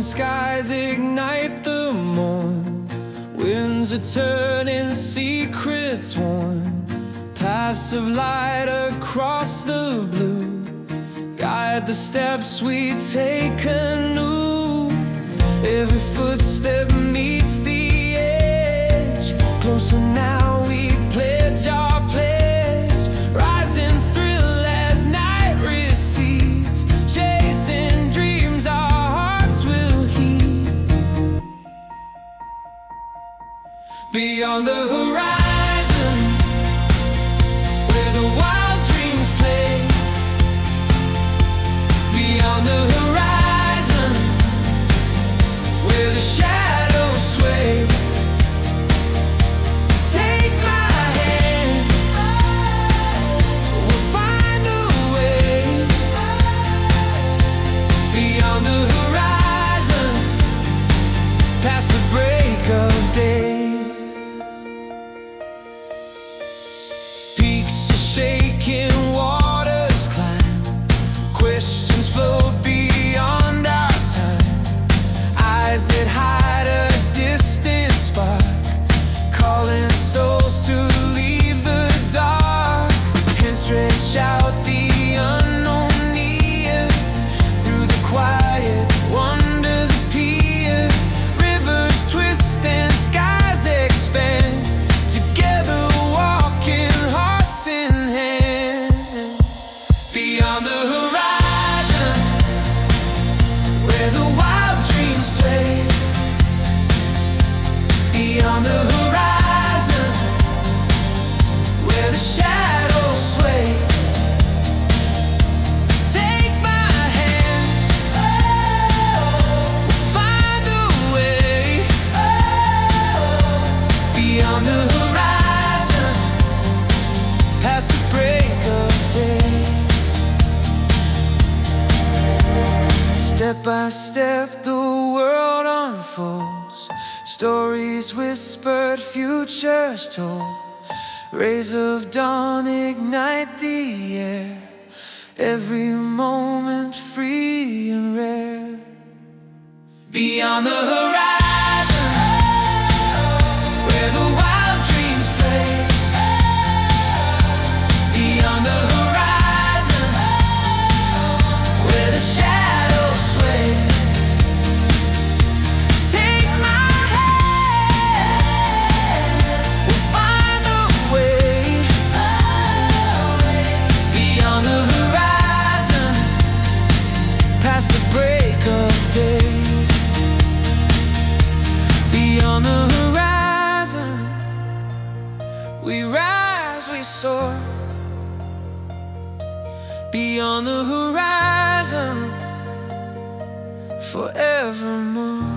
Morning skies ignite the morn. Winds are turning, secrets worn. Paths of light across the blue guide the steps we take anew. Every footstep meets the edge. Closer now, we pledge our pledge. Rising thrill as night recedes. Chasing dreams our hearts will heed. Beyond the horizon, where the wild dreams play. Beyond the horizon, where the shadows sway. Take my hand, we'll find a way. Beyond the horizon, past the break of day. Peaks are shaking, waters climb. Questions flow beyond our time. Eyes that hide a distant spark, calling souls to leave the dark. Hands stretch out, the unknown near. Through the quiet, wonders appear. Rivers twist and skies expand. Together walking, hearts in hand. Beyond the horizon, where the wild dreams play. Beyond the horizon, where the shadows sway. Take my hand, we'll find a way. Beyond the horizon, past the break of day. Step by step, the world unfolds. Stories whispered, futures told. Rays of dawn ignite the air. Every moment free and rare. Beyond the horizon, where the wild dreams play. Beyond the horizon, where the shadows sway. Take my hand, we'll find a way. Beyond the horizon, past the break of day. Beyond the horizon, we rise, we soar. Beyond the horizon, forevermore.